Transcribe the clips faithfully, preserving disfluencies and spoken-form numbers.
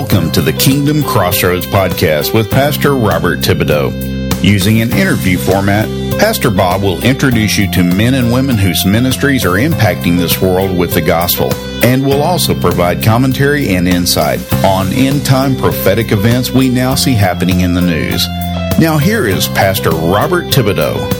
Welcome to the Kingdom Crossroads podcast with Pastor Robert Thibodeau. Using an interview format, Pastor Bob will introduce you to men and women whose ministries are impacting this world with the gospel, and will also provide commentary and insight on end-time prophetic events we now see happening in the news. Now here is Pastor Robert Thibodeau.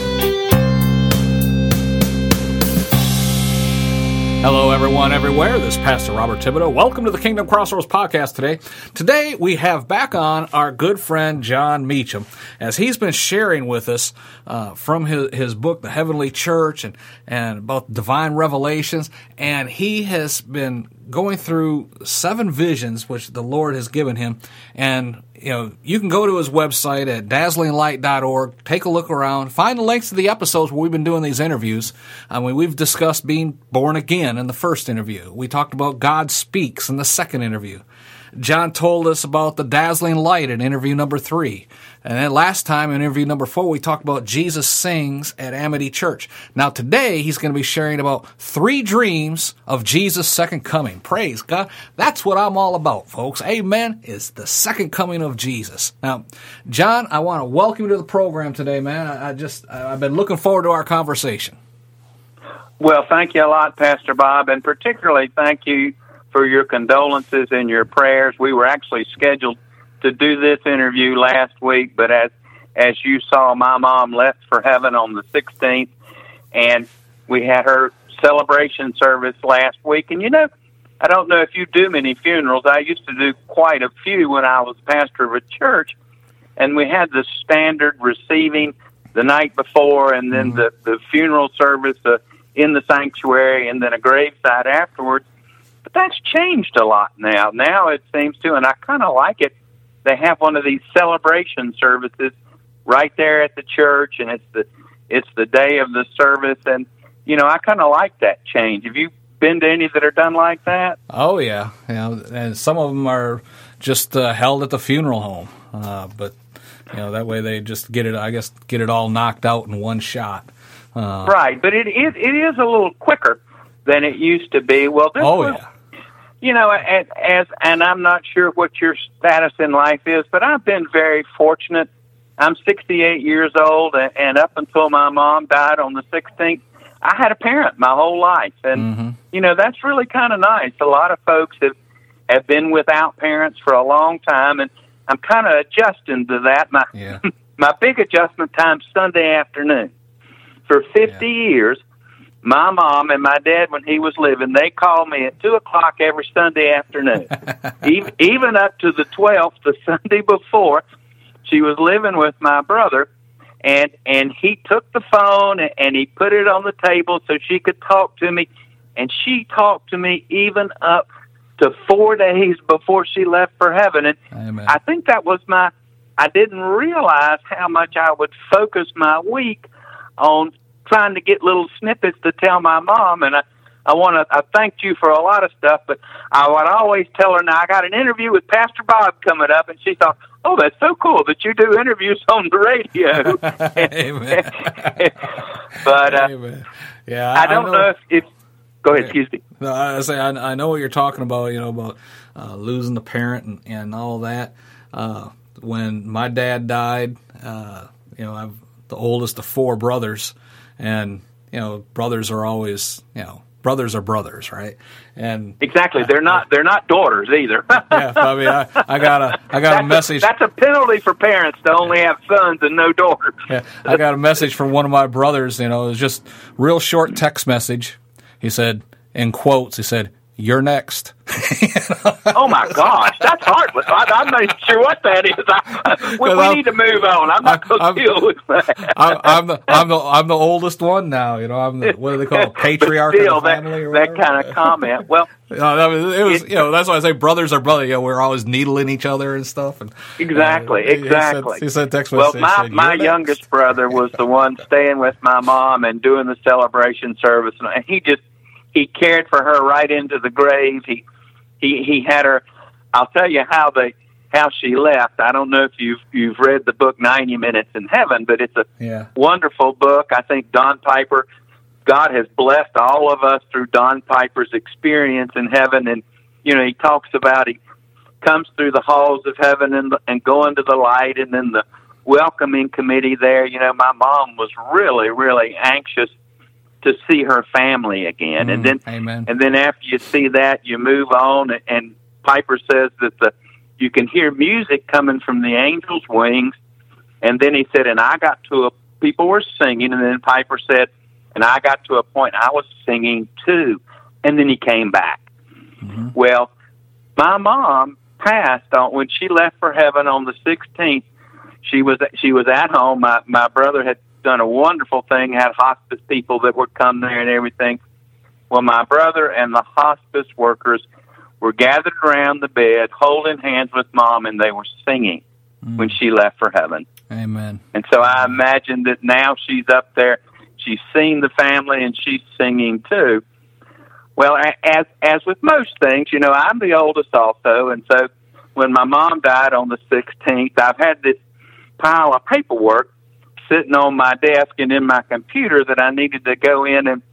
Hello, everyone, everywhere. This is Pastor Robert Thibodeau. Welcome to the Kingdom Crossroads podcast today. Today, we have back on our good friend, Jon Meacham, as he's been sharing with us uh, from his, his book, The Heavenly Church, and, and about divine revelations. And he has been going through seven visions which the Lord has given him. And, you know, you can go to his website at dazzling light dot org, take a look around, find the links to the episodes where we've been doing these interviews. I mean, we've discussed being born again in the first interview. We talked about God Speaks in the second interview. Jon told us about the dazzling light in interview number three. And then last time in interview number four, we talked about Jesus Sings at Amity Church. Now today, he's going to be sharing about three dreams of Jesus' second coming. Praise God. That's what I'm all about, folks. Amen. Is the second coming of Jesus. Now, Jon, I want to welcome you to the program today, man. I, I just, I've been looking forward to our conversation. Well, thank you a lot, Pastor Bob, and particularly thank you for your condolences and your prayers. We were actually scheduled to do this interview last week, but as as you saw, my mom left for heaven on the sixteenth, and we had her celebration service last week. And you know, I don't know if you do many funerals. I used to do quite a few when I was pastor of a church, and we had the standard receiving the night before, and then mm-hmm. the, the funeral service uh, in the sanctuary, and then a graveside afterwards. But that's changed a lot now. Now it seems to, and I kind of like it, they have one of these celebration services right there at the church, and it's the it's the day of the service, and, you know, I kind of like that change. Have you been to any that are done like that? Oh, yeah. You know, and some of them are just uh, held at the funeral home, uh, but, you know, that way they just get it, I guess, get it all knocked out in one shot. Uh, right, but it, it, it is a little quicker than it used to be. Well, this oh, was, yeah. You know, as, as and I'm not sure what your status in life is, but I've been very fortunate. I'm sixty-eight years old, and, and up until my mom died on the sixteenth, I had a parent my whole life. And, mm-hmm. you know, that's really kind of nice. A lot of folks have, have been without parents for a long time, and I'm kind of adjusting to that. My, yeah. my big adjustment time's Sunday afternoon. For fifty yeah. years, my mom and my dad, when he was living, they called me at two o'clock every Sunday afternoon. even, even up to the twelfth, the Sunday before, she was living with my brother, and and he took the phone and, and he put it on the table so she could talk to me, and she talked to me even up to four days before she left for heaven. And Amen. I think that was my, I didn't realize how much I would focus my week on trying to get little snippets to tell my mom, and I, I want to I thanked you for a lot of stuff, but I would always tell her, now I got an interview with Pastor Bob coming up, and she thought, oh, that's so cool that you do interviews on the radio. Amen. But uh, Amen. Yeah, I, I don't I know, know if, if go ahead, excuse me. No, I say I, I know what you're talking about. You know about uh, losing the parent and, and all that. Uh, when my dad died, uh, you know, I'm the oldest of four brothers. And, you know, brothers are always, you know, brothers are brothers, right? And exactly, they're not they're not daughters either. yeah, I mean, I, I got a I got that's a message. A, that's a penalty for parents to only have sons and no daughters. Yeah, I got a message from one of my brothers. You know, it was just real short text message. He said, in quotes, he said, "You're next." You know? Oh my gosh, that's heartless. I, I'm not sure what that is. I, we we need to move on. I'm not going to deal with that. I'm, I'm the I'm the I'm the oldest one now. You know, I'm the, what do they call it, patriarch still, of the family? That, or whatever? that kind of comment. Well, you know, I mean, it was it, you know that's why I say brothers are brothers. You know, we're always needling each other and stuff. And exactly, uh, exactly. He said, he said text well, message, my said, my youngest next. brother was the one staying with my mom and doing the celebration service, and he just he cared for her right into the grave. He he he had her. I'll tell you how they how she left. I don't know if you've you've read the book ninety minutes in Heaven, but it's a yeah. wonderful book. I think Don Piper, God has blessed all of us through Don Piper's experience in heaven, and you know he talks about he comes through the halls of heaven and, and going to the light, and then the welcoming committee there. You know, my mom was really, really anxious to see her family again. Mm, and then, amen. And then after you see that, you move on, and Piper says that the you can hear music coming from the angels' wings. And then he said, and I got to a, people were singing, and then Piper said, and I got to a point I was singing too. And then he came back. Mm-hmm. Well, my mom passed on when she left for heaven on the sixteenth. She was she was at home. My my brother had done a wonderful thing, had hospice people that would come there and everything. Well, my brother and the hospice workers were gathered around the bed, holding hands with Mom, and they were singing mm. when she left for heaven. Amen. And so I imagine that now she's up there, she's seen the family, and she's singing too. Well, as as with most things, you know, I'm the oldest also, and so when my mom died on the sixteenth, I've had this pile of paperwork sitting on my desk and in my computer that I needed to go in and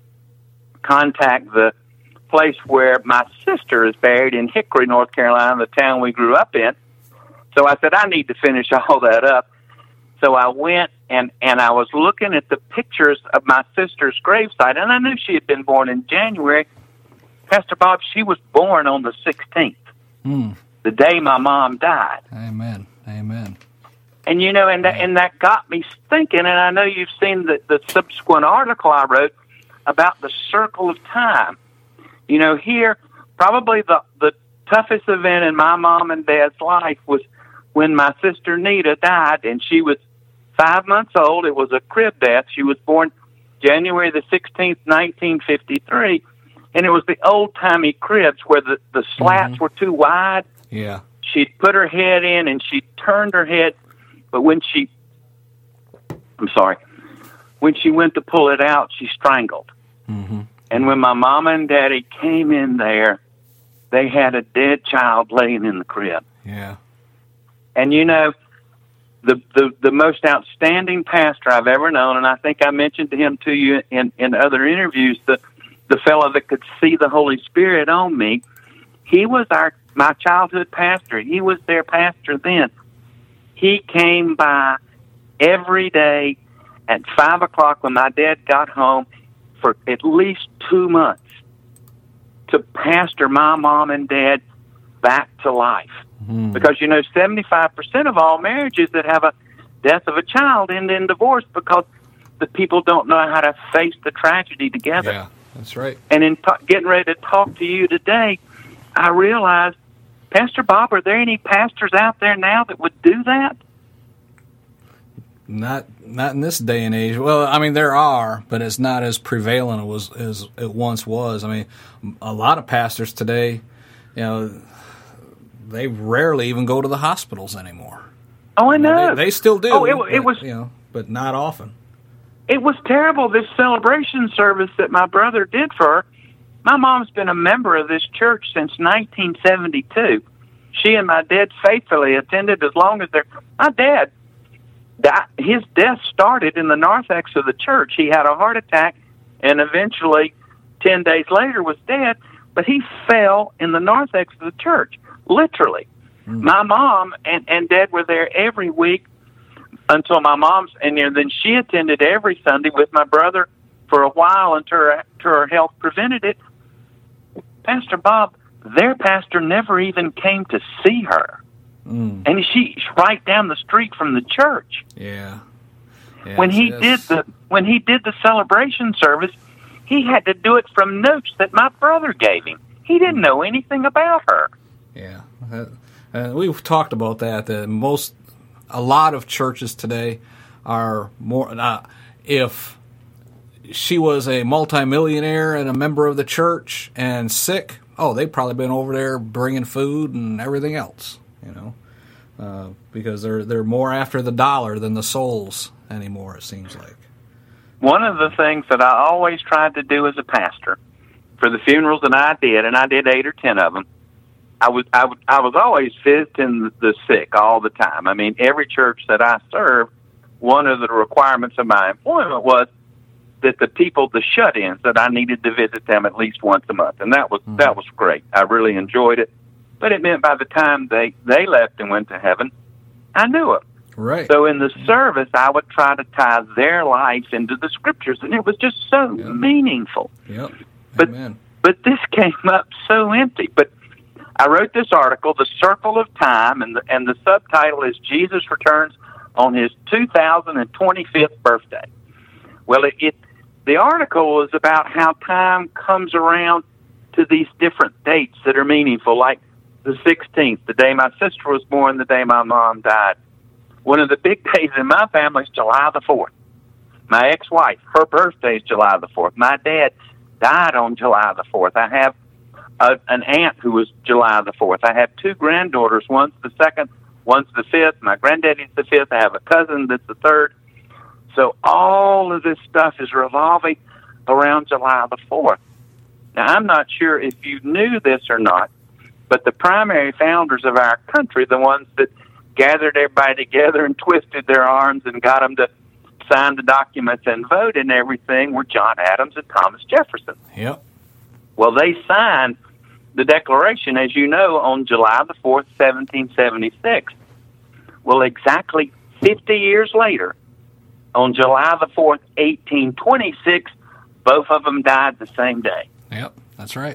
contact the place where my sister is buried in Hickory, North Carolina, the town we grew up in. So I said, I need to finish all that up. So I went and, and I was looking at the pictures of my sister's gravesite, and I knew she had been born in January. Pastor Bob, she was born on the sixteenth, mm. the day my mom died. Amen. Amen. And, you know, and, that, and that got me thinking, and I know you've seen the, the subsequent article I wrote about the circle of time. You know, here, probably the, the toughest event in my mom and dad's life was when my sister Nita died, and she was five months old. It was a crib death. She was born January the sixteenth, nineteen fifty-three, and it was the old-timey cribs where the, the slats mm-hmm. were too wide. Yeah. She'd put her head in, and she turned her head, but when she, I'm sorry, when she went to pull it out, she strangled. Mm-hmm. And when my mama and daddy came in there, they had a dead child laying in the crib. Yeah. And, you know, the, the, the most outstanding pastor I've ever known, and I think I mentioned to him to you in, in other interviews, the, the fellow that could see the Holy Spirit on me, he was our my childhood pastor. He was their pastor then. He came by every day at five o'clock when my dad got home for at least two months to pastor my mom and dad back to life. Mm. Because, you know, seventy-five percent of all marriages that have a death of a child end in divorce because the people don't know how to face the tragedy together. Yeah, that's right. And in t- getting ready to talk to you today, I realized, Pastor Bob, are there any pastors out there now that would do that? Not not in this day and age. Well, I mean, there are, but it's not as prevalent as, as it once was. I mean, a lot of pastors today, you know, they rarely even go to the hospitals anymore. Oh, I know. You know they, they still do. Oh, it, but, it was, you know, but not often. It was terrible, this celebration service that my brother did for her. My mom's been a member of this church since nineteen seventy-two. She and my dad faithfully attended as long as they're... My dad, died, his death started in the narthex of the church. He had a heart attack and eventually, ten days later, was dead. But he fell in the narthex of the church, literally. Mm. My mom and, and dad were there every week until my mom's... And you know, then she attended every Sunday with my brother for a while until her, until her health prevented it. Pastor Bob, their pastor never even came to see her. Mm. And she's right down the street from the church. Yeah. Yes, when he yes. did the when he did the celebration service, he had to do it from notes that my brother gave him. He didn't know anything about her. Yeah. Uh, uh, we've talked about that, that most a lot of churches today are more uh, if she was a multimillionaire and a member of the church and sick, oh, they've probably been over there bringing food and everything else, you know, uh, because they're they're more after the dollar than the souls anymore, it seems like. One of the things that I always tried to do as a pastor for the funerals that I did, and I did eight or ten of them, I was I, would, I was always visiting the sick all the time. I mean, every church that I served, one of the requirements of my employment was that the people, the shut-ins, that I needed to visit them at least once a month, and that was mm-hmm. that was great. I really enjoyed it. but it meant by the time they, they left and went to heaven, I knew them. Right. So in the service, I would try to tie their life into the Scriptures, and it was just so yep. meaningful. Yep. But, but this came up so empty. But I wrote this article, The Circle of Time, and the, and the subtitle is Jesus Returns on His two thousand twenty-fifth birthday. Well, it, it the article is about how time comes around to these different dates that are meaningful, like the sixteenth, the day my sister was born, the day my mom died. One of the big days in my family is July the fourth. My ex-wife, her birthday is July the fourth. My dad died on July the fourth. I have a, an aunt who was July the fourth. I have two granddaughters. One's the second, one's the fifth. My granddaddy's the fifth. I have a cousin that's the third. So all of this stuff is revolving around July the fourth. Now, I'm not sure if you knew this or not, but the primary founders of our country, the ones that gathered everybody together and twisted their arms and got them to sign the documents and vote and everything, were John Adams and Thomas Jefferson. Yep. Well, they signed the Declaration, as you know, on July the fourth, seventeen seventy-six. Well, exactly fifty years later, on July the fourth, eighteen twenty-six, both of them died the same day. Yep, that's right.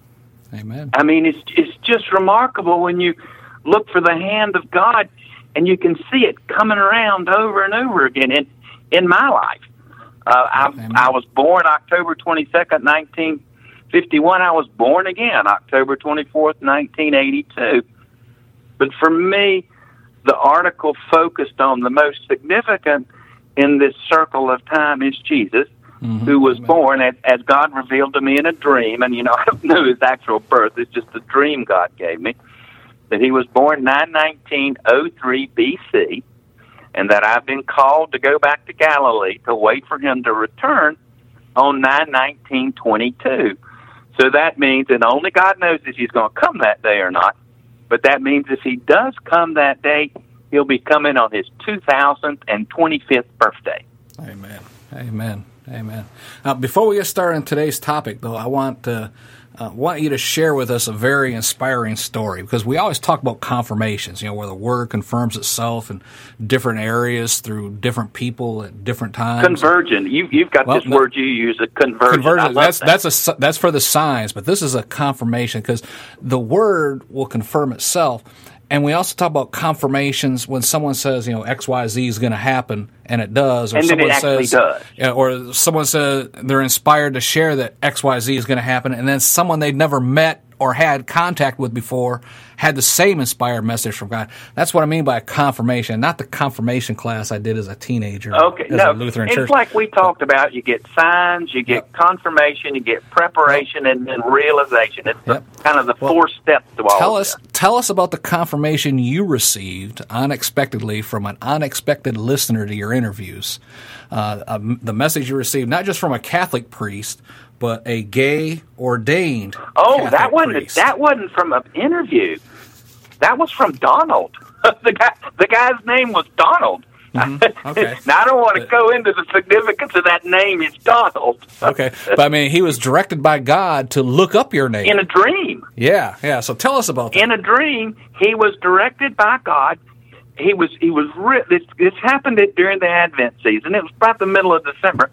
Amen. I mean, it's it's just remarkable when you look for the hand of God, and you can see it coming around over and over again in in my life. Uh, I, I was born October twenty-second, nineteen fifty-one. I was born again October twenty-fourth, nineteen eighty-two. But for me, the article focused on the most significant in this circle of time is Jesus, mm-hmm. who was Amen. born as, as God revealed to me in a dream. And, you know, I don't know his actual birth. It's just a dream God gave me. That he was born nine nineteen oh three B C, and that I've been called to go back to Galilee to wait for him to return on nine nineteen twenty-two. So that means, and only God knows if he's going to come that day or not, but that means if he does come that day, he'll be coming on his two thousand twenty-fifth birthday. Amen. Amen. Amen. Now, before we get started on today's topic, though, I want to uh, want you to share with us a very inspiring story, because we always talk about confirmations, you know, where the Word confirms itself in different areas through different people at different times. Convergent. You, you've got well, this no, word you use, a convergent. Convergent. That's that. that's a that's for the signs, but this is a confirmation because the Word will confirm itself. And we also talk about confirmations when someone says, you know, X Y Z is going to happen, and it does. Or and someone it actually says, does. Yeah, or someone says they're inspired to share that X Y Z is going to happen, and then someone they'd never met or had contact with before had the same inspired message from God. That's what I mean by a confirmation, not the confirmation class I did as a teenager. Okay, as no, a Lutheran it's church. like we talked about. You get signs, you get yep. confirmation, you get preparation, yep. and then realization. It's yep. the, kind of the well, four steps to all tell of us, this. Tell us about the confirmation you received unexpectedly from an unexpected listener to your interviews. Uh, uh, the message you received, not just from a Catholic priest, but a gay ordained Oh, Catholic that wasn't priest. that wasn't from an interview. That was from Donald. the guy, the guy's name was Donald. Mm-hmm. Okay. Now I don't want to go into the significance of that name. It's Donald. Okay, but I mean, he was directed by God to look up your name in a dream. Yeah, yeah. So tell us about that. In a dream, he was directed by God. He was he was re- this this happened during the Advent season. It was about the middle of December.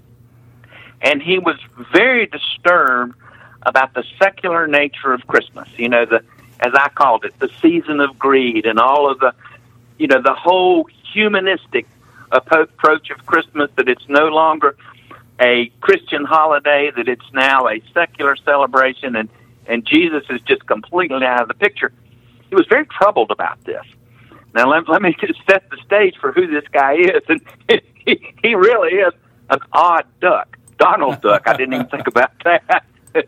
And he was very disturbed about the secular nature of Christmas. You know, the as I called it, the season of greed and all of the, you know, the whole humanistic approach of Christmas, that it's no longer a Christian holiday, that it's now a secular celebration, and, and Jesus is just completely out of the picture. He was very troubled about this. Now, let, let me just set the stage for who this guy is. And he, he really is an odd duck. Donald Duck. I didn't even think about that.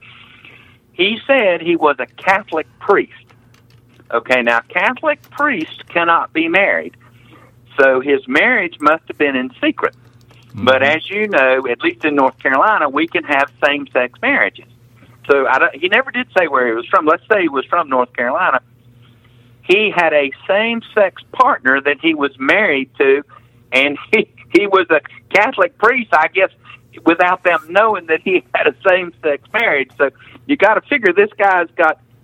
He said he was a Catholic priest. Okay, now Catholic priests cannot be married, so his marriage must have been in secret. Mm-hmm. But as you know, at least in North Carolina, we can have same-sex marriages. So I don't, he never did say where he was from. Let's say he was from North Carolina. He had a same-sex partner that he was married to, and he, he was a Catholic priest, I guess, without them knowing that he had a same-sex marriage. So you got to figure this guy's got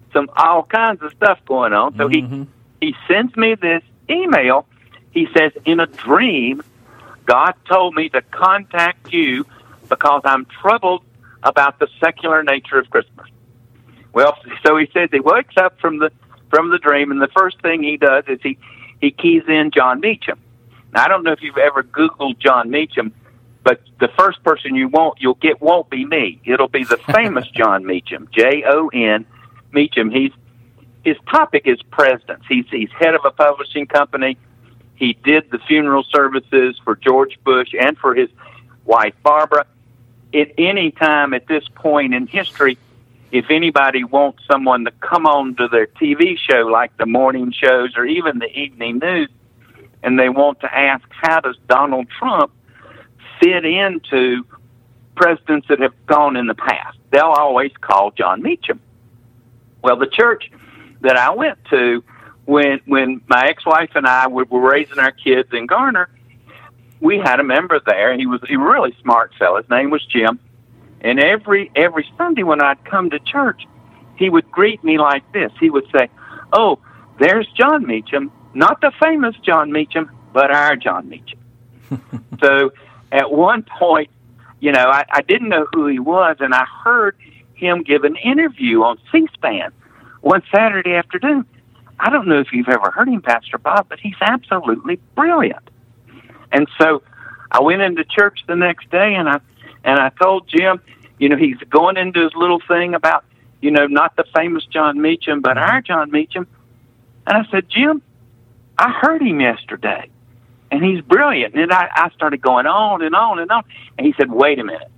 some all kinds of stuff going on. So mm-hmm. he, he sends me this email. He says, in a dream, God told me to contact you because I'm troubled about the secular nature of Christmas. Well, so he says he wakes up from the from the dream, and the first thing he does is he, he keys in John Meacham. Now, I don't know if you've ever Googled John Meacham, but the first person you won't you'll get won't be me. It'll be the famous John Meacham, J O N Meacham. He's his topic is presidents. He's he's head of a publishing company. He did the funeral services for George Bush and for his wife Barbara. At any time at this point in history, if anybody wants someone to come on to their T V show, like the morning shows or even the evening news, and they want to ask, how does Donald Trump fit into presidents that have gone in the past, they'll always call John Meacham. Well, the church that I went to when when my ex-wife and I were, were raising our kids in Garner, we had a member there. He was a really smart fellow. His name was Jim. And every every Sunday when I'd come to church, he would greet me like this. He would say, "Oh, there's John Meacham, not the famous John Meacham, but our John Meacham." So at one point, you know, I, I didn't know who he was, and I heard him give an interview on C-SPAN one Saturday afternoon. I don't know if you've ever heard him, Pastor Bob, but he's absolutely brilliant. And so I went into church the next day, and I and I told Jim, you know, he's going into his little thing about, you know, not the famous John Meacham, but our John Meacham. And I said, Jim, I heard him yesterday, and he's brilliant. And I, I started going on and on and on. And he said, wait a minute.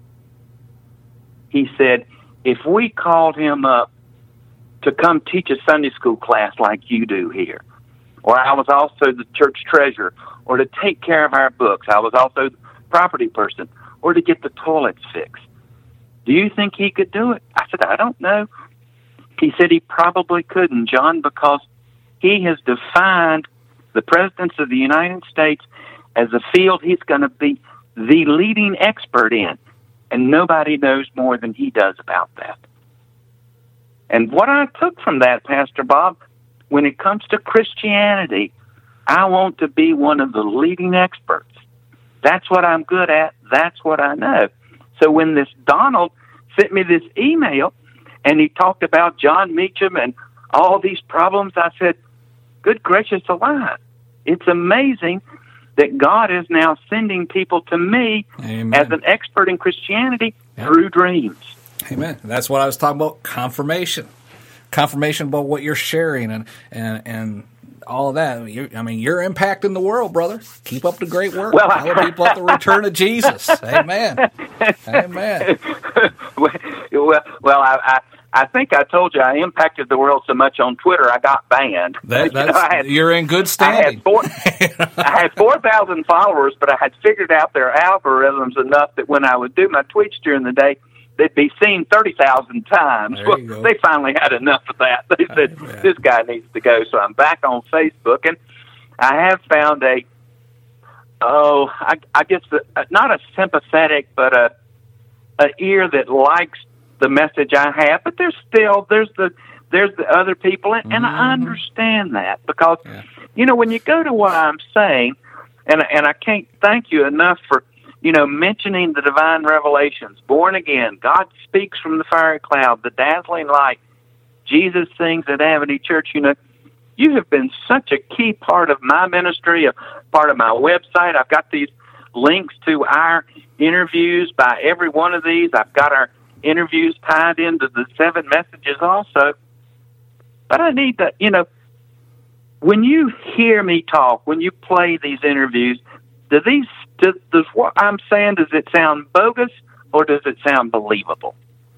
He said, if we called him up to come teach a Sunday school class like you do here, or I was also the church treasurer, or to take care of our books, I was also the property person, or to get the toilets fixed, do you think he could do it? I said, I don't know. He said he probably couldn't, John, because he has defined the presidents of the United States as a field he's going to be the leading expert in, and nobody knows more than he does about that. And what I took from that, Pastor Bob, when it comes to Christianity, I want to be one of the leading experts. That's what I'm good at. That's what I know. So when this Donald sent me this email and he talked about John Meacham and all these problems, I said, good gracious alive. It's amazing that God is now sending people to me Amen. As an expert in Christianity yep. through dreams. Amen. That's what I was talking about, confirmation. Confirmation about what you're sharing and and, and all of that. You're, I mean, you're impacting the world, brother. Keep up the great work. Well, Tell people about the return of Jesus. Amen. Amen. Well, well I, I I think I told you I impacted the world so much on Twitter I got banned. That, that's, you know, I had, you're in good standing. I had four, I had four thousand followers, but I had figured out their algorithms enough that when I would do my tweets during the day, they'd be seen thirty thousand times. There Well, you go. They finally had enough of that. They said, uh, yeah. this guy needs to go. So I'm back on Facebook, and I have found a, oh, I, I guess a, not a sympathetic, but a, a ear that likes the message I have. But there's still, there's the, there's the other people, and, mm-hmm. and I understand that because, yeah. you know, when you go to what I'm saying, and and I can't thank you enough for, you know, mentioning the divine revelations, born again, God speaks from the fiery cloud, the dazzling light, Jesus sings at Amity Church. You know, you have been such a key part of my ministry, a part of my website. I've got these links to our interviews by every one of these. I've got our interviews tied into the seven messages also. But I need to, you know, when you hear me talk, when you play these interviews, do these Does, does what I'm saying, does it sound bogus or does it sound believable?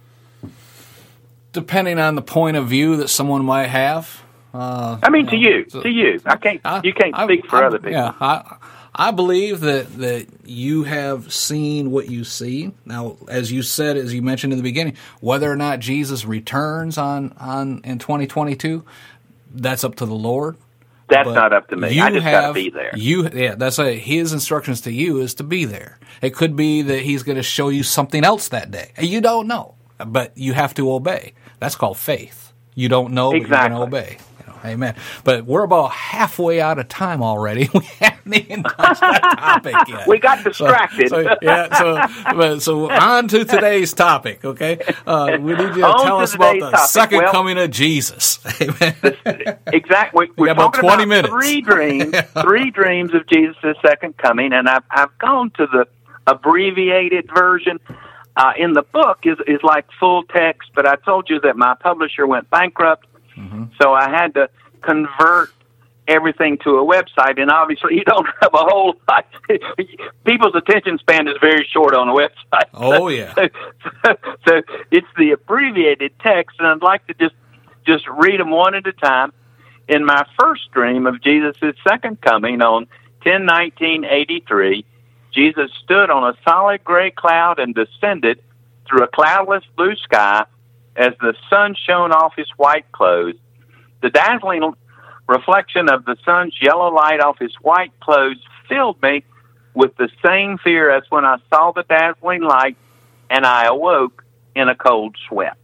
Depending on the point of view that someone might have. Uh, I mean, you to know, you, so, to you. I can't. I, you can't I, speak for I, other people. Yeah, I, I believe that, that you have seen what you see. Now, as you said, as you mentioned in the beginning, whether or not Jesus returns on, on in twenty twenty-two, that's up to the Lord. That's but not up to me. I just got to be there. You, yeah, that's a, his instructions to you is to be there. It could be that he's going to show you something else that day. You don't know, but you have to obey. That's called faith. You don't know, but Exactly. you're going to obey. You know, amen. But we're about halfway out of time already. We haven't even touched that topic yet. We got distracted. So, so, yeah, so, but, so on to today's topic, okay? Uh, we need you to On tell to us about today's the topic. second Well, coming of Jesus. Amen. Exactly. We We're got about talking twenty about minutes. three dreams, three dreams of Jesus' second coming, and I've I've gone to the abbreviated version. Uh, in the book is is like full text, but I told you that my publisher went bankrupt, mm-hmm. so I had to convert everything to a website, and obviously you don't have a whole lot. People's attention span is very short on a website. Oh, yeah. So, so, so it's the abbreviated text, and I'd like to just just read them one at a time. In my first dream of Jesus' second coming on ten nineteen eighty-three, Jesus stood on a solid gray cloud and descended through a cloudless blue sky as the sun shone off his white clothes. The dazzling reflection of the sun's yellow light off his white clothes filled me with the same fear as when I saw the dazzling light, and I awoke in a cold sweat.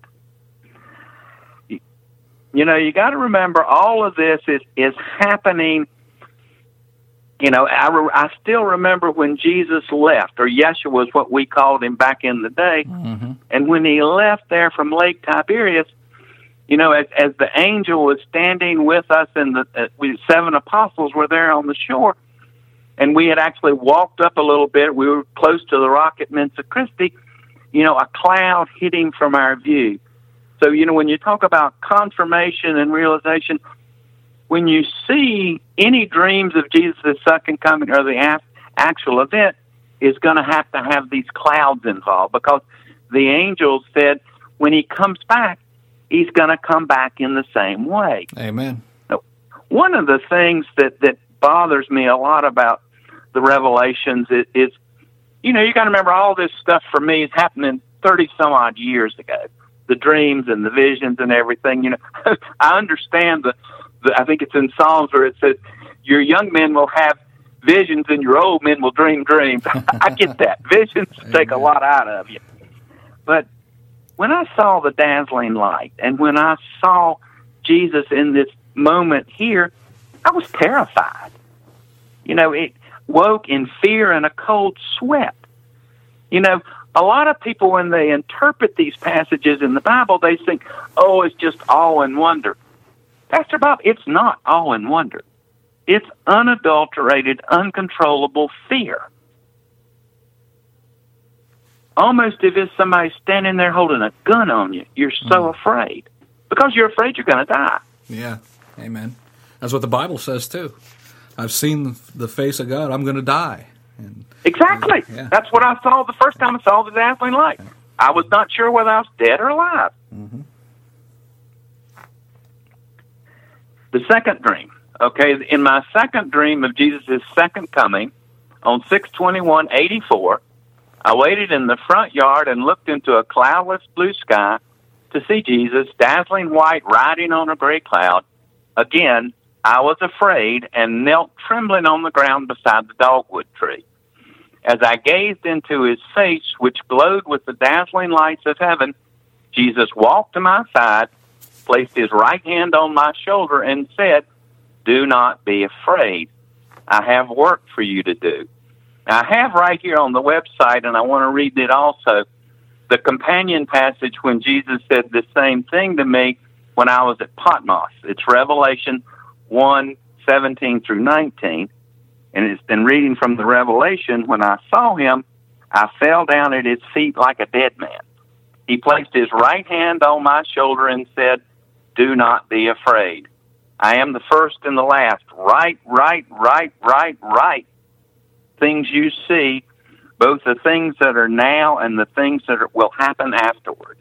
You know, you got to remember all of this is, is happening. You know, I, re- I still remember when Jesus left, or Yeshua was what we called him back in the day. Mm-hmm. And when he left there from Lake Tiberias, you know, as, as the angel was standing with us and the uh, we, seven apostles were there on the shore, and we had actually walked up a little bit. We were close to the rock at Mensa Christi. You know, a cloud hid him from our view. So, you know, when you talk about confirmation and realization, when you see any dreams of Jesus' second coming or the actual event, is going to have to have these clouds involved, because the angel said when he comes back, he's going to come back in the same way. Amen. Now, one of the things that, that bothers me a lot about the Revelations is, is you know, you got to remember all this stuff for me is happening thirty some odd years ago. The dreams and the visions and everything. You know, I understand the, the. I think it's in Psalms where it says, "Your young men will have visions, and your old men will dream dreams." I get that. Visions take a lot out of you. But when I saw the dazzling light, and when I saw Jesus in this moment here, I was terrified. You know, it woke in fear and a cold sweat. You know, a lot of people, when they interpret these passages in the Bible, they think, oh, it's just awe and wonder. Pastor Bob, it's not awe and wonder. It's unadulterated, uncontrollable fear. Almost as if somebody's standing there holding a gun on you. You're so mm. afraid. Because you're afraid you're going to die. Yeah, amen. That's what the Bible says, too. I've seen the face of God. I'm going to die. And, exactly. Yeah. That's what I saw the first time I saw the dazzling light. I was not sure whether I was dead or alive. Mm-hmm. The second dream. Okay, in my second dream of Jesus' second coming, on six twenty-one eighty-four, I waited in the front yard and looked into a cloudless blue sky to see Jesus, dazzling white, riding on a gray cloud. Again, I was afraid and knelt trembling on the ground beside the dogwood tree. As I gazed into his face, which glowed with the dazzling lights of heaven, Jesus walked to my side, placed his right hand on my shoulder, and said, "Do not be afraid. I have work for you to do." Now, I have right here on the website, and I want to read it also, the companion passage when Jesus said the same thing to me when I was at Patmos. It's Revelation one, seventeen through nineteen. And it's been reading from the Revelation. When I saw him, I fell down at his feet like a dead man. He placed his right hand on my shoulder and said, "Do not be afraid. I am the first and the last. Right, right, right, right, right. Things you see, both the things that are now and the things that are, will happen afterward."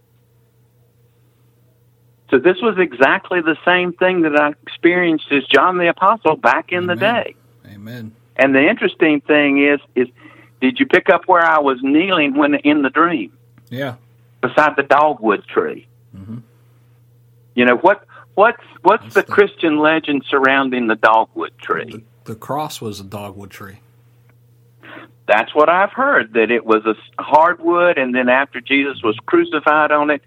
So this was exactly the same thing that I experienced as John the Apostle back in Amen. the day. Amen. And the interesting thing is, is did you pick up where I was kneeling when in the dream? Yeah. Beside the dogwood tree. Mm-hmm. You know, what what's what's That's the, the Christian legend surrounding the dogwood tree? The, the cross was a dogwood tree. That's what I've heard, that it was a hardwood, and then after Jesus was crucified on it,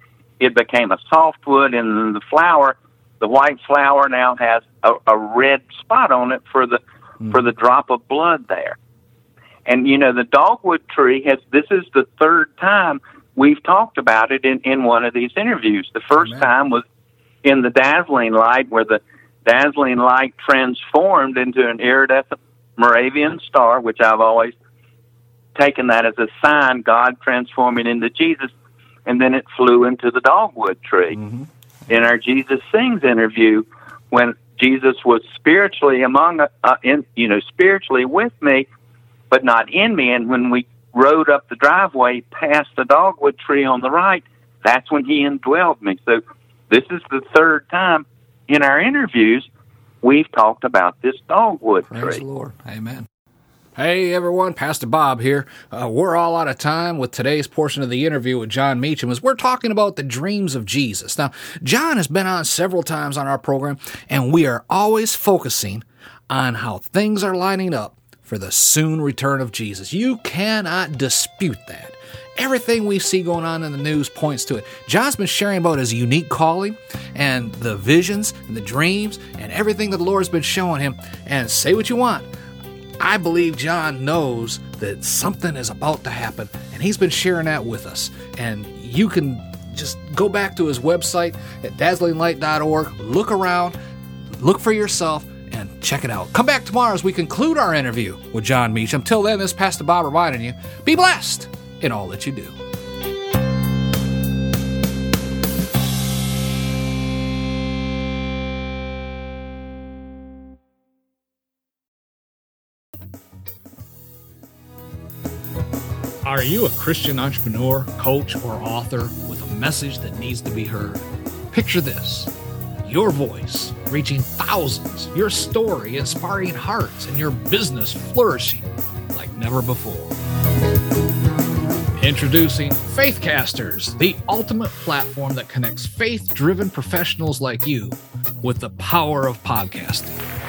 it became a softwood, and the flower, the white flower, now has a, a red spot on it for the mm. for the drop of blood there. And you know, the dogwood tree has. This is the third time we've talked about it in, in one of these interviews. The first Amen. time was in the dazzling light, where the dazzling light transformed into an iridescent Moravian star, which I've always taken that as a sign, God transforming into Jesus, and then it flew into the dogwood tree. Mm-hmm. In our Jesus Sings interview, when Jesus was spiritually among, uh, in, you know, spiritually with me, but not in me, and when we rode up the driveway past the dogwood tree on the right, that's when he indwelled me. So this is the third time in our interviews we've talked about this dogwood Praise tree. Praise the Lord. Amen. Hey, everyone. Pastor Bob here. Uh, we're all out of time with today's portion of the interview with Jon Meacham, as we're talking about the dreams of Jesus. Now, Jon has been on several times on our program, and we are always focusing on how things are lining up for the soon return of Jesus. You cannot dispute that. Everything we see going on in the news points to it. Jon's been sharing about his unique calling and the visions and the dreams and everything that the Lord's been showing him. And say what you want, I believe Jon knows that something is about to happen, and he's been sharing that with us. And you can just go back to his website at dazzling light dot org, look around, look for yourself, and check it out. Come back tomorrow as we conclude our interview with Jon Meacham. Till then, this is Pastor Bob reminding you, be blessed in all that you do. Are you a Christian entrepreneur, coach, or author with a message that needs to be heard? Picture this: your voice reaching thousands, your story inspiring hearts, and your business flourishing like never before. Introducing Faithcasters, the ultimate platform that connects faith-driven professionals like you with the power of podcasting.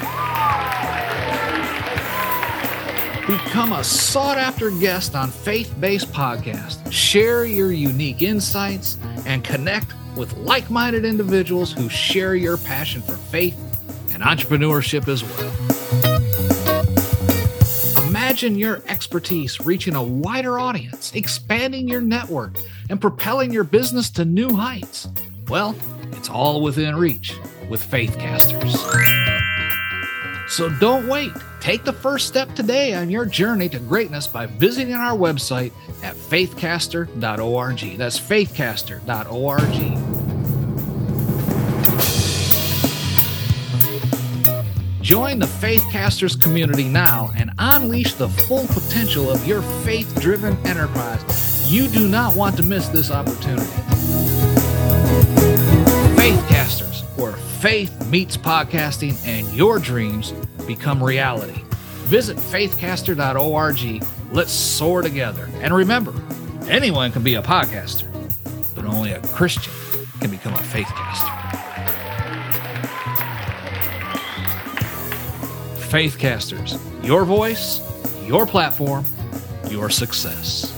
Become a sought-after guest on faith-based podcasts. Share your unique insights and connect with like-minded individuals who share your passion for faith and entrepreneurship as well. Imagine your expertise reaching a wider audience, expanding your network, and propelling your business to new heights. Well, it's all within reach with Faithcasters. So don't wait. Take the first step today on your journey to greatness by visiting our website at faithcaster dot org. That's faithcaster dot org. Join the Faithcasters community now and unleash the full potential of your faith-driven enterprise. You do not want to miss this opportunity. Faithcasters, where faith meets podcasting and your dreams become reality. Visit faithcaster dot org. Let's soar together. And remember, anyone can be a podcaster, but only a Christian can become a faithcaster. Faithcasters, your voice, your platform, your success.